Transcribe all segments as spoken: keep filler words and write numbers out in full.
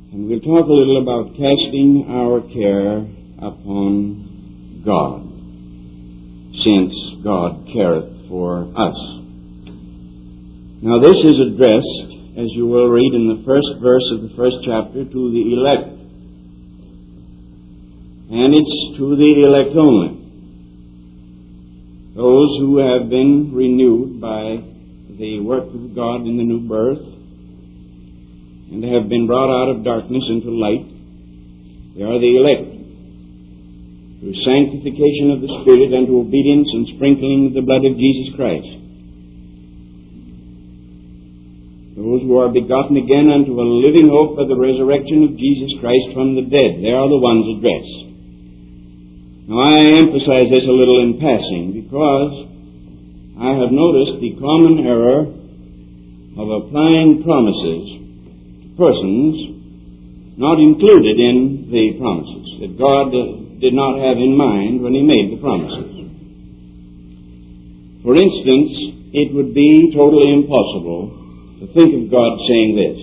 And we'll talk a little about casting our care upon God, since God careth for us. Now this is addressed, as you will read in the first verse of the first chapter, to the elect. And it's to the elect only. Those who have been renewed by the work of God in the new birth and have been brought out of darkness into light, they are the elect. Through sanctification of the Spirit and to obedience and sprinkling of the blood of Jesus Christ. Those who are begotten again unto a living hope by the resurrection of Jesus Christ from the dead, they are the ones addressed. Now I emphasize this a little in passing because I have noticed the common error of applying promises to persons not included in the promises that God did not have in mind when He made the promises. For instance, it would be totally impossible to think of God saying this: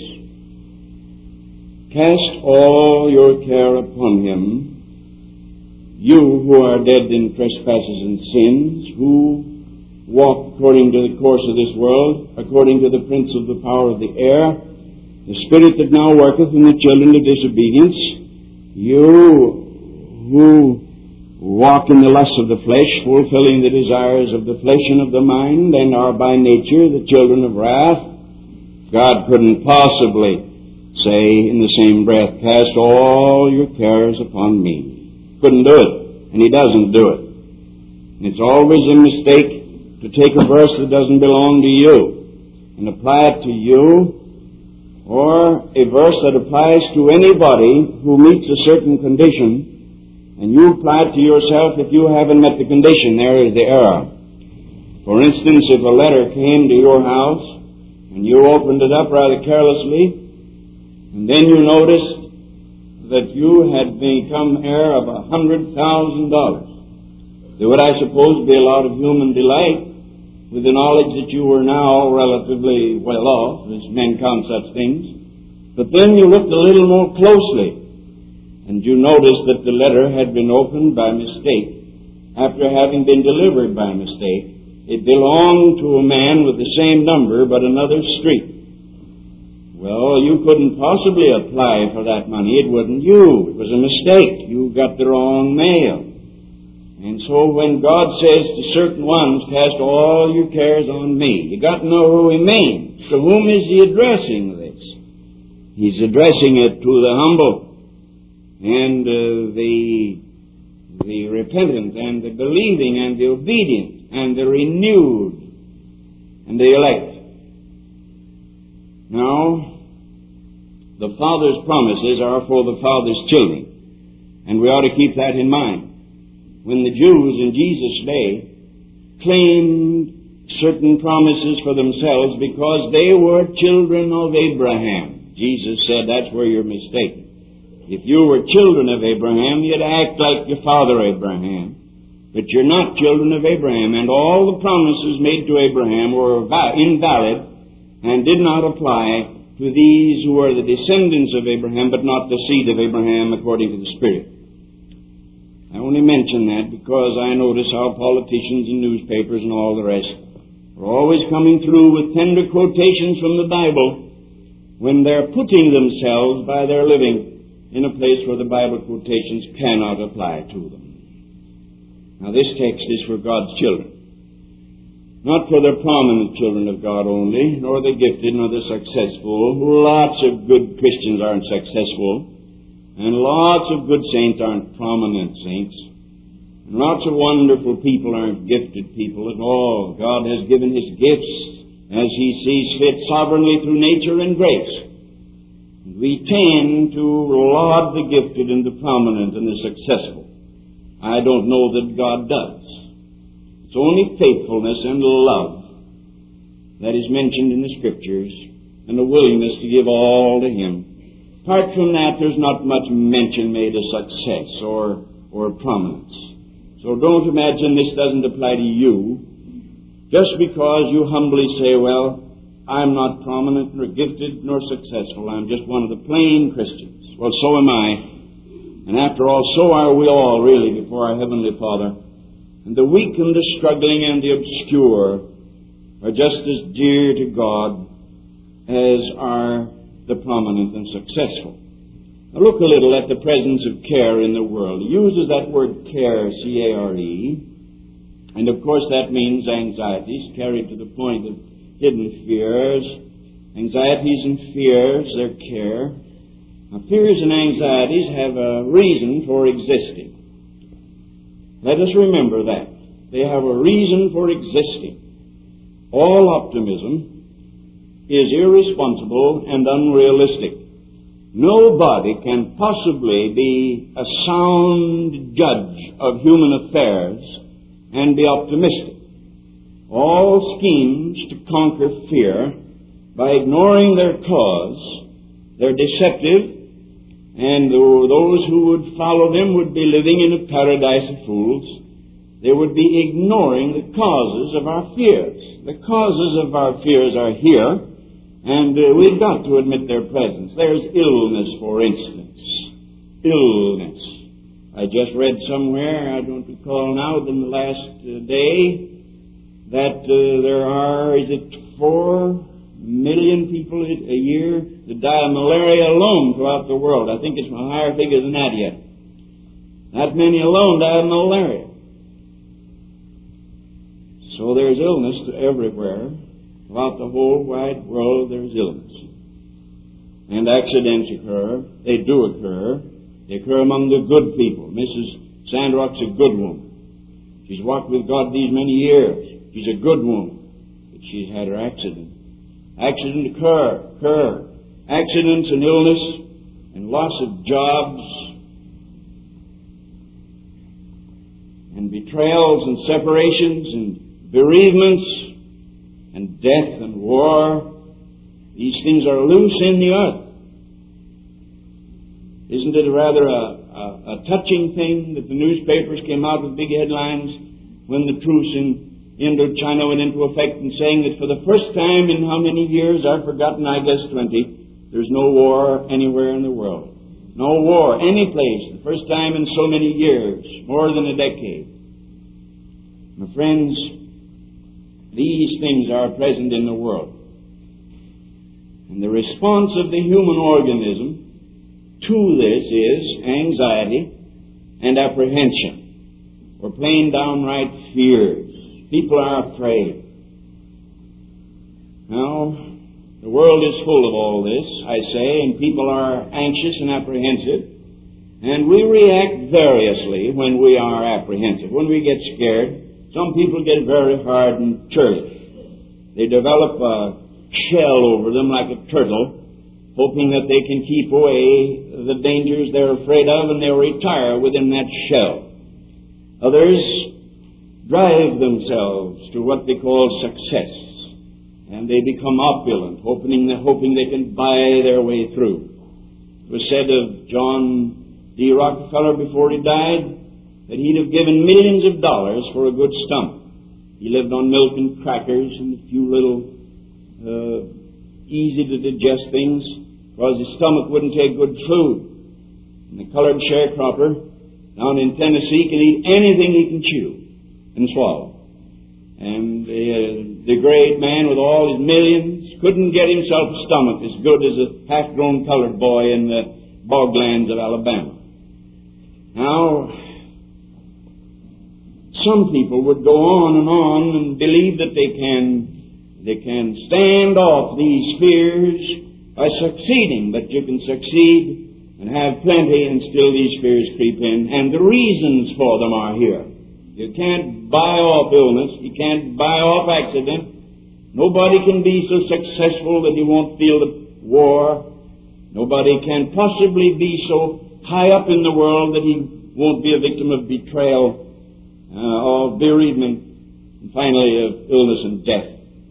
"Cast all your care upon Him, you who are dead in trespasses and sins, who walk according to the course of this world, according to the prince of the power of the air, the spirit that now worketh in the children of disobedience, you who walk in the lusts of the flesh, fulfilling the desires of the flesh and of the mind, and are by nature the children of wrath." God couldn't possibly say in the same breath, "Cast all your cares upon me." Couldn't do it, and He doesn't do it. And it's always a mistake to take a verse that doesn't belong to you and apply it to you, or a verse that applies to anybody who meets a certain condition, and you apply it to yourself if you haven't met the condition. There is the error. For instance, if a letter came to your house, and you opened it up rather carelessly, and then you noticed that you had become heir of a hundred thousand dollars. There would, I suppose, be a lot of human delight with the knowledge that you were now relatively well off, as men count such things. But then you looked a little more closely, and you noticed that the letter had been opened by mistake. After having been delivered by mistake, it belonged to a man with the same number but another street. Well, you couldn't possibly apply for that money. It wasn't you. It was a mistake. You got the wrong mail. And so when God says to certain ones, "Cast all your cares on me," you got to know who He means. To whom is He addressing this? He's addressing it to the humble and uh, the, the repentant and the believing and the obedient and the renewed and the elect. Now, the Father's promises are for the Father's children, and we ought to keep that in mind. When the Jews in Jesus' day claimed certain promises for themselves because they were children of Abraham, Jesus said, "That's where you're mistaken. If you were children of Abraham, you'd act like your father Abraham. But you're not children of Abraham, and all the promises made to Abraham were invalid and did not apply to these who are the descendants of Abraham, but not the seed of Abraham according to the Spirit." I only mention that because I notice how politicians and newspapers and all the rest are always coming through with tender quotations from the Bible when they're putting themselves by their living in a place where the Bible quotations cannot apply to them. Now this text is for God's children. Not for the prominent children of God only, nor the gifted, nor the successful. Lots of good Christians aren't successful, and lots of good saints aren't prominent saints, and lots of wonderful people aren't gifted people at all. God has given His gifts as He sees fit sovereignly through nature and grace. We tend to laud the gifted and the prominent and the successful. I don't know that God does. It's only faithfulness and love that is mentioned in the Scriptures, and a willingness to give all to Him. Apart from that, there's not much mention made of success or, or prominence. So don't imagine this doesn't apply to you just because you humbly say, "Well, I'm not prominent nor gifted nor successful. I'm just one of the plain Christians. Well, so am I. And after all, so are we all really before our Heavenly Father. And the weak and the struggling and the obscure are just as dear to God as are the prominent and successful. Now look a little at the presence of care in the world. He uses that word care, C A R E, and of course that means anxieties carried to the point of hidden fears. Anxieties and fears, their care. Now fears and anxieties have a reason for existing. Let us remember that. They have a reason for existing. All optimism is irresponsible and unrealistic. Nobody can possibly be a sound judge of human affairs and be optimistic. All schemes to conquer fear by ignoring their cause, they're deceptive, and those who would follow them would be living in a paradise of fools. They would be ignoring the causes of our fears. The causes of our fears are here, and uh, we've got to admit their presence. There's illness, for instance. Illness. I just read somewhere, I don't recall now, in the last uh, day, that uh, there are, is it four million people a year that die of malaria alone throughout the world. I think it's a higher figure than that yet. That many alone die of malaria. So there's illness everywhere. Throughout the whole wide world there's illness. And accidents occur. They do occur. They occur among the good people. Missus Sandrock's a good woman. She's walked with God these many years. She's a good woman. But she's had her accident. Accidents occur, occur. Accidents and illness and loss of jobs and betrayals and separations and bereavements and death and war. These things are loose in the earth. Isn't it rather a, a, a touching thing that the newspapers came out with big headlines when the truce in Indochina went into effect and saying that for the first time in how many years, I've forgotten, I guess twenty, there's no war anywhere in the world. No war, any place, the first time in so many years, more than a decade. My friends, these things are present in the world. And the response of the human organism to this is anxiety and apprehension, or plain downright fears. People are afraid. Now, the world is full of all this, I say, and people are anxious and apprehensive, and we react variously when we are apprehensive. When we get scared, some people get very hard and churlish. They develop a shell over them like a turtle, hoping that they can keep away the dangers they're afraid of, and they'll retire within that shell. Others drive themselves to what they call success, and they become opulent, hoping, hoping they can buy their way through. It was said of John D. Rockefeller before he died that he'd have given millions of dollars for a good stomach. He lived on milk and crackers and a few little uh, easy-to-digest things, because his stomach wouldn't take good food. And the colored sharecropper down in Tennessee can eat anything he can chew and swallow. And the, uh, the great man with all his millions couldn't get himself a stomach as good as a half-grown colored boy in the boglands of Alabama. Now, some people would go on and on and believe that they can, they can stand off these fears by succeeding, but you can succeed and have plenty and still these fears creep in, and the reasons for them are here. You can't buy off illness. You can't buy off accident. Nobody can be so successful that he won't feel the war. Nobody can possibly be so high up in the world that he won't be a victim of betrayal, uh, of bereavement, and finally of illness and death.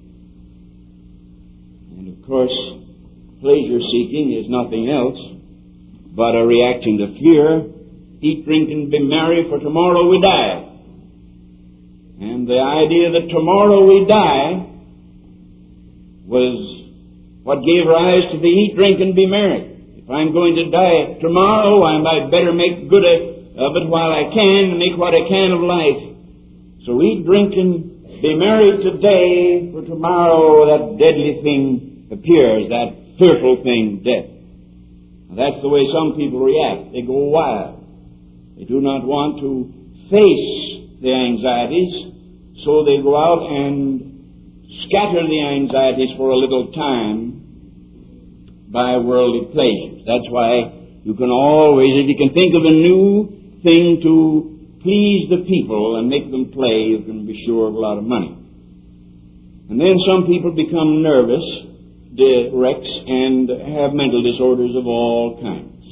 And of course, pleasure-seeking is nothing else but a reaction to fear. Eat, drink, and be merry, for tomorrow we die. And the idea that tomorrow we die was what gave rise to the eat, drink, and be merry. If I'm going to die tomorrow, I might better make good of it while I can, and make what I can of life. So eat, drink, and be merry today, for tomorrow that deadly thing appears, that fearful thing, death. Now, that's the way some people react. They go wild. They do not want to face the anxieties, so they go out and scatter the anxieties for a little time by worldly pleasures. That's why you can always, if you can think of a new thing to please the people and make them play, you can be sure of a lot of money. And then some people become nervous, wrecks, and have mental disorders of all kinds.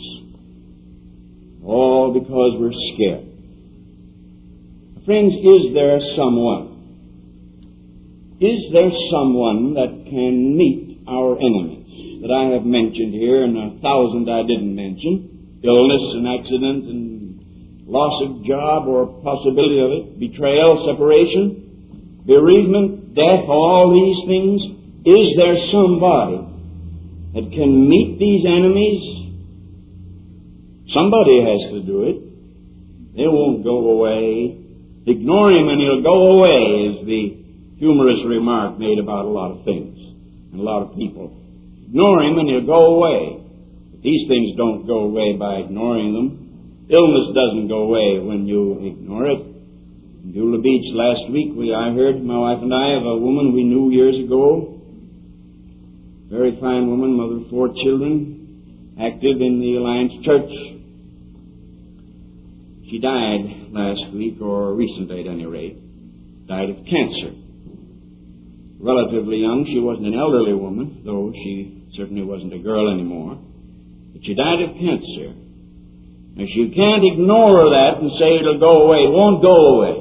All because we're scared. Friends, is there someone? Is there someone that can meet our enemies that I have mentioned here, and a thousand I didn't mention? Illness and accident and loss of job or possibility of it, betrayal, separation, bereavement, death, all these things. Is there somebody that can meet these enemies? Somebody has to do it. They won't go away. Ignore him and he'll go away, is the humorous remark made about a lot of things and a lot of people. Ignore him and he'll go away. But these things don't go away by ignoring them. Illness doesn't go away when you ignore it. In Beulah Beach last week, we, I heard, my wife and I, of a woman we knew years ago. Very fine woman, mother of four children, active in the Alliance Church. She died last week, or recently at any rate, died of cancer. Relatively young. She wasn't an elderly woman, though she certainly wasn't a girl anymore. But she died of cancer. Now, you can't ignore that and say it'll go away. It won't go away.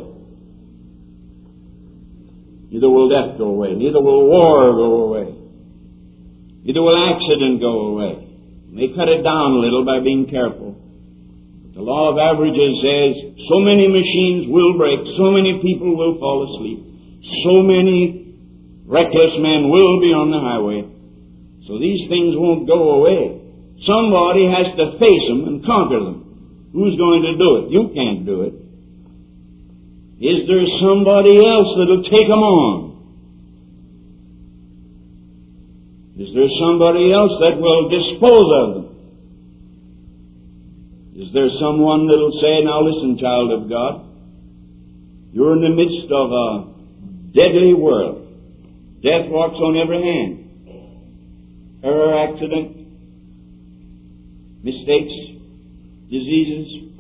Neither will death go away. Neither will war go away. Neither will accident go away. They cut it down a little by being careful. But the law of averages says so many machines will break, so many people will fall asleep, so many reckless men will be on the highway. So these things won't go away. Somebody has to face them and conquer them. Who's going to do it? You can't do it. Is there somebody else that'll take them on? Is there somebody else that will dispose of them? Is there someone that'll say, now listen, child of God, you're in the midst of a deadly world. Death walks on every hand. Error, accident, mistakes, diseases,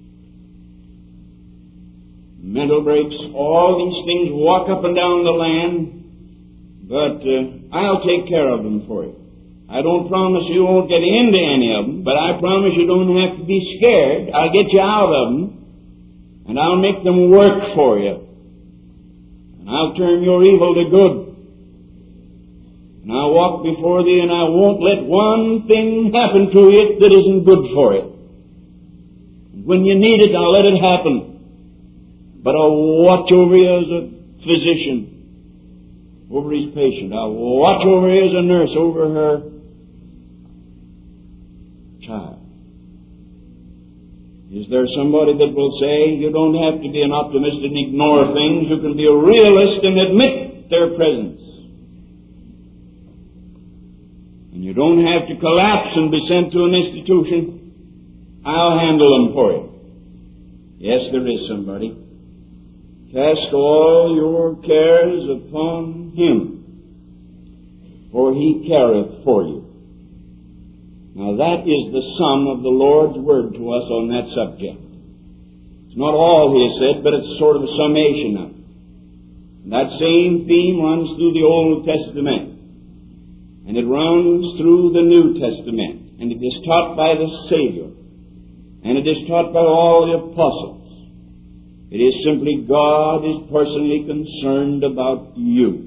mental breaks, all these things walk up and down the land, but uh, I'll take care of them for you. I don't promise you won't get into any of them, but I promise you don't have to be scared. I'll get you out of them, and I'll make them work for you. And I'll turn your evil to good. And I'll walk before thee, and I won't let one thing happen to you that isn't good for you. When you need it, I'll let it happen. But I'll watch over you as a physician, over his patient. I'll watch over you as a nurse, over her child. Is there somebody that will say, you don't have to be an optimist and ignore things. You can be a realist and admit their presence. And you don't have to collapse and be sent to an institution. I'll handle them for you. Yes, there is somebody. Cast all your cares upon him, for he careth for you. Now that is the sum of the Lord's word to us on that subject. It's not all he has said, but it's sort of a summation of it. And that same theme runs through the Old Testament. And it runs through the New Testament. And it is taught by the Savior. And it is taught by all the apostles. It is simply God is personally concerned about you.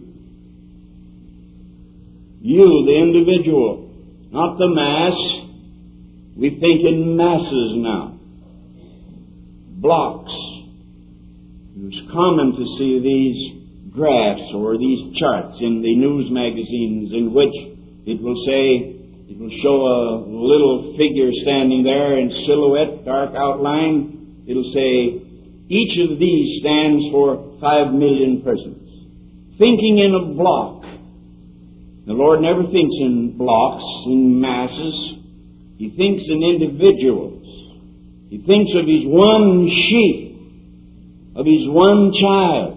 You, the individual, not the mass. We think in masses now. Blocks. It's common to see these graphs or these charts in the news magazines in which it will say, it will show a little figure standing there in silhouette, dark outline. It'll say, each of these stands for five million persons. Thinking in a block. The Lord never thinks in blocks, in masses. He thinks in individuals. He thinks of His one sheep, of His one child.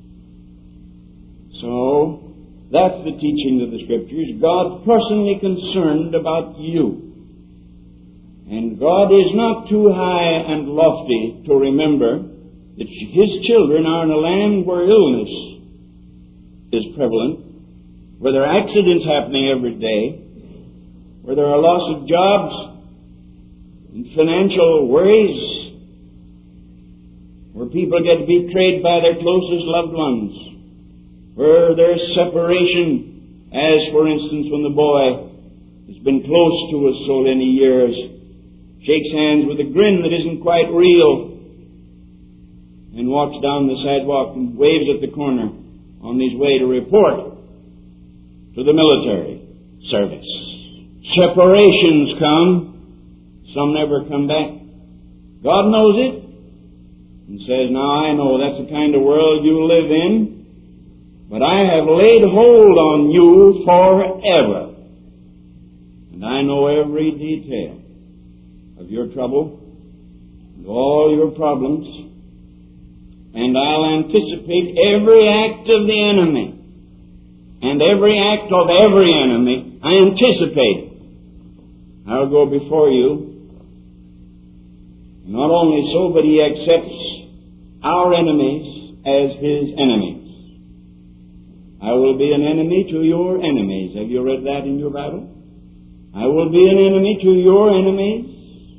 So, that's the teaching of the Scriptures. God personally concerned about you. And God is not too high and lofty to remember that His children are in a land where illness is prevalent, where there are accidents happening every day, where there are loss of jobs and financial worries, where people get betrayed by their closest loved ones, where there's separation, as for instance when the boy has been close to us so many years, shakes hands with a grin that isn't quite real, and walks down the sidewalk and waves at the corner on his way to report to the military service. Separations come, some never come back. God knows it, and says, now I know that's the kind of world you live in, but I have laid hold on you forever. And I know every detail of your trouble and all your problems. And I'll anticipate every act of the enemy. And every act of every enemy, I anticipate. I'll go before you. Not only so, but He accepts our enemies as His enemies. I will be an enemy to your enemies. Have you read that in your Bible? I will be an enemy to your enemies.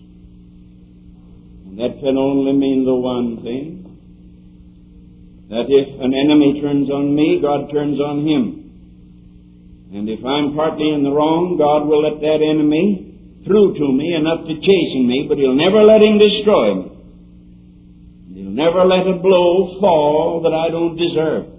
And that can only mean the one thing. That if an enemy turns on me, God turns on him. And if I'm partly in the wrong, God will let that enemy through to me enough to chasten me, but He'll never let him destroy me. He'll never let a blow fall that I don't deserve.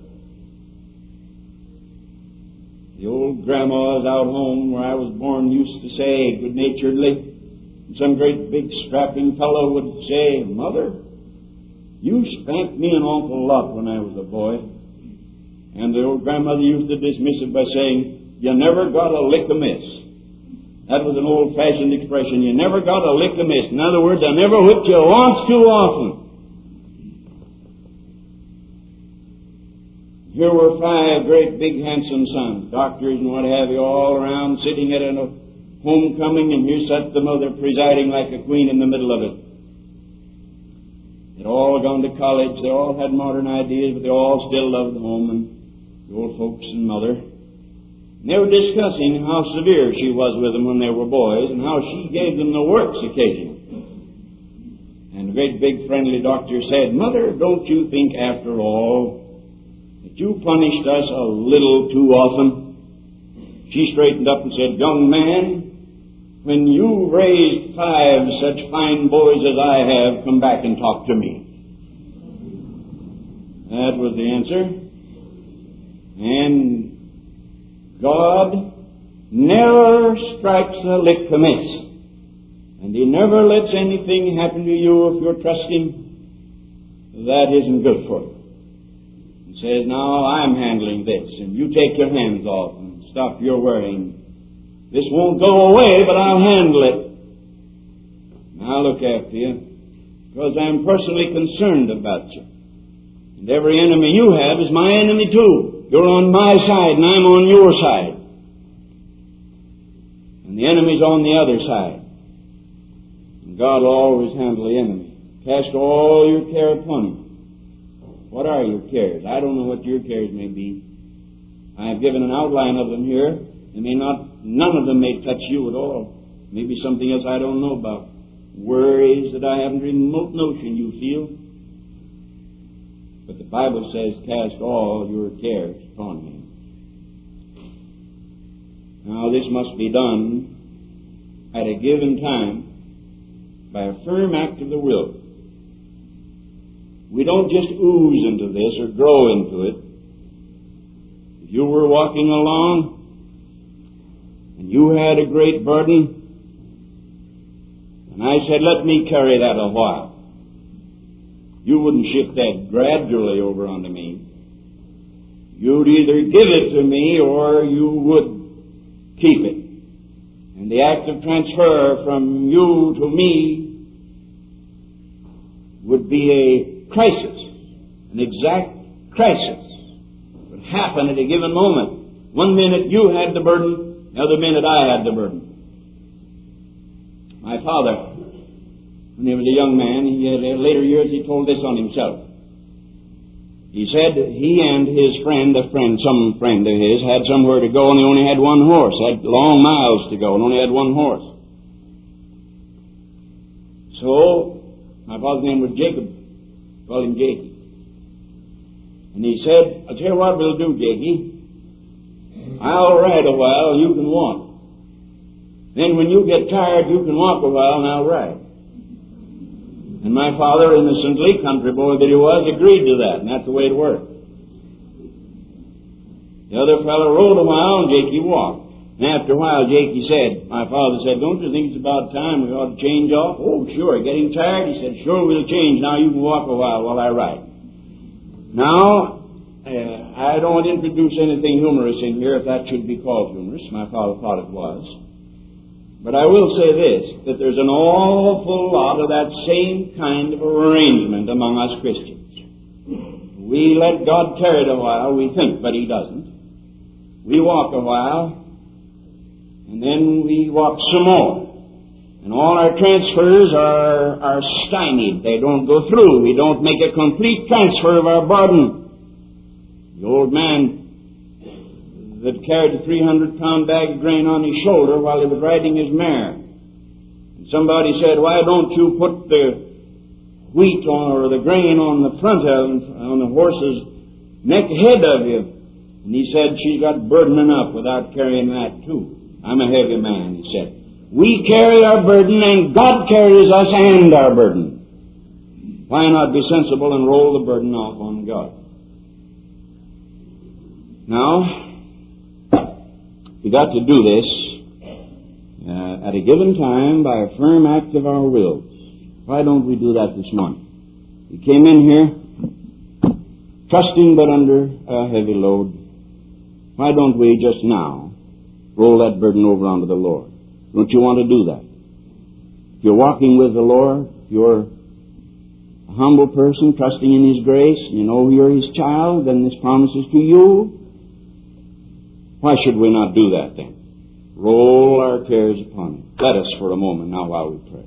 The old grandmas out home where I was born used to say good-naturedly, some great big strapping fellow would say, Mother, you spanked me an awful lot when I was a boy. And the old grandmother used to dismiss it by saying, you never got a lick amiss. That was an old-fashioned expression. You never got a lick amiss. In other words, I never whipped you once too often. Here were five great, big, handsome sons, doctors and what have you, all around, sitting at a homecoming, and here sat the mother presiding like a queen in the middle of it. They'd all gone to college, they all had modern ideas, but they all still loved home and the old folks and mother. And they were discussing how severe she was with them when they were boys, and how she gave them the works occasionally. And the great, big, friendly doctor said, Mother, don't you think, after all, that you punished us a little too often? She straightened up and said, Young man, when you raised five such fine boys as I have, come back and talk to me. That was the answer. And God never strikes a lick amiss. And He never lets anything happen to you if you're trusting that isn't good for you. Says, now I'm handling this, and you take your hands off and stop your worrying. This won't go away, but I'll handle it. And I'll look after you, because I'm personally concerned about you. And every enemy you have is my enemy too. You're on my side, and I'm on your side. And the enemy's on the other side. And God will always handle the enemy. Cast all your care upon Him. What are your cares? I don't know what your cares may be. I have given an outline of them here. They may not, none of them may touch you at all. Maybe something else I don't know about. Worries that I haven't remote notion you feel. But the Bible says, cast all your cares upon Him. Now this must be done at a given time by a firm act of the will. We don't just ooze into this or grow into it. you were walking along and you had a great burden, and I said, let me carry that a while, you wouldn't shift that gradually over onto me. You'd either give it to me or you would keep it. And the act of transfer from you to me would be a crisis, an exact crisis. It would happen at a given moment. One minute you had the burden, the other minute I had the burden. My father, when he was a young man, he had, in later years he told this on himself. He said he and his friend, a friend, some friend of his, had somewhere to go and he only had one horse, had long miles to go and only had one horse. So, my father's name was Jacob, called him Jakey. And he said, I'll tell you what we'll do, Jakey. I'll ride a while, you can walk. Then when you get tired, you can walk a while and I'll ride. And my father, innocently, country boy that he was, agreed to that, and that's the way it worked. The other fellow rode a while, and Jakey walked. And after a while, Jakey said, my father said, don't you think it's about time we ought to change off? Oh, sure. Getting tired? He said, sure, we'll change. Now you can walk a while while I ride. Now, uh, I don't introduce anything humorous in here, if that should be called humorous. My father thought it was. But I will say this, that there's an awful lot of that same kind of arrangement among us Christians. We let God carry it a while, we think, but He doesn't. We walk a while, and then we walk some more. And all our transfers are, are stymied. They don't go through. We don't make a complete transfer of our burden. The old man that carried a three hundred pound bag of grain on his shoulder while he was riding his mare. And somebody said, why don't you put the wheat on, or the grain on the front of on the horse's neck ahead of you? And he said, she's got burden enough without carrying that too. I'm a heavy man, he said. We carry our burden and God carries us and our burden. Why not be sensible and roll the burden off on God? Now, we got to do this uh, at a given time by a firm act of our wills. Why don't we do that this morning? We came in here trusting but under a heavy load. Why don't we just now roll that burden over onto the Lord? Don't you want to do that? If you're walking with the Lord, if you're a humble person trusting in His grace, you know you're His child, then this promise is to you. Why should we not do that then? Roll our cares upon Him. Let us for a moment now while we pray.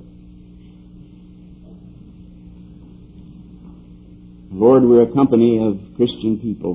Lord, we're a company of Christian people.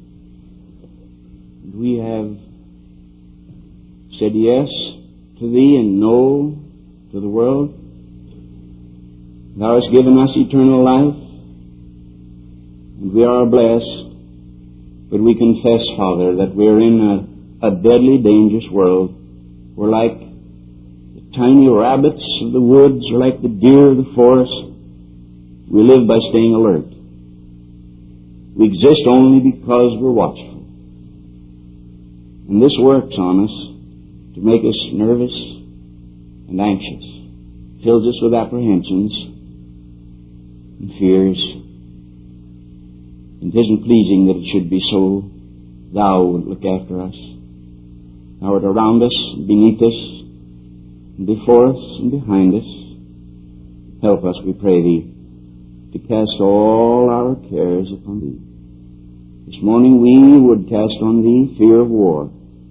We have said yes to Thee and no to the world. Thou hast given us eternal life, and we are blessed. But we confess, Father, that we're in a, a deadly, dangerous world. We're like the tiny rabbits of the woods, or like the deer of the forest. We live by staying alert. We exist only because we're watchful. And this works on us to make us nervous and anxious. Fills us with apprehensions and fears. It isn't pleasing that it should be so. Thou would look after us. Thou art around us, beneath us, and before us, and behind us. Help us, we pray Thee, to cast all our cares upon Thee. This morning we would cast on Thee fear of war.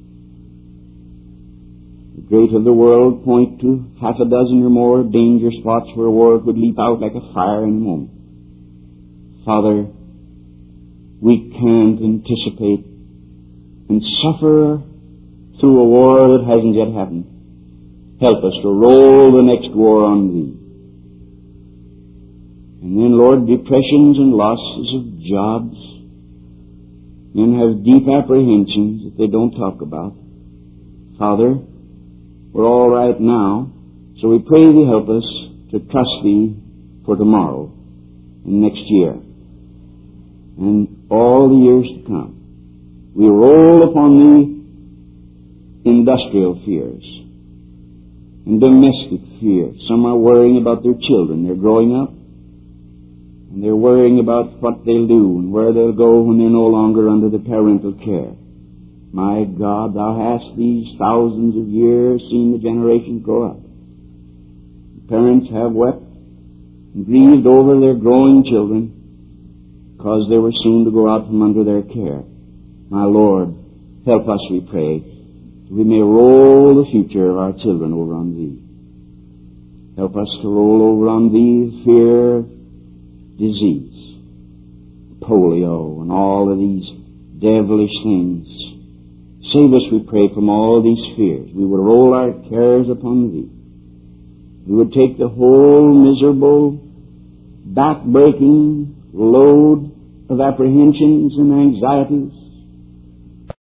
The great of the world point to half a dozen or more danger spots where war would leap out like a fire in a moment. Father, we can't anticipate and suffer through a war that hasn't yet happened. Help us to roll the next war on Thee. And then, Lord, depressions and losses of jobs. Men have deep apprehensions that they don't talk about. Father, we're all right now, so we pray Thee help us to trust Thee for tomorrow and next year and all the years to come. We roll upon the industrial fears and domestic fears. Some are worrying about their children. They're growing up, and they're worrying about what they'll do and where they'll go when they're no longer under the parental care. My God, thou hast these thousands of years seen the generations grow up. The parents have wept and grieved over their growing children because they were soon to go out from under their care. My Lord, help us, we pray, that we may roll the future of our children over on Thee. Help us to roll over on Thee fear, disease, polio, and all of these devilish things. Save us, we pray, from all these fears. We would roll our cares upon Thee. We would take the whole miserable, back-breaking load of apprehensions and anxieties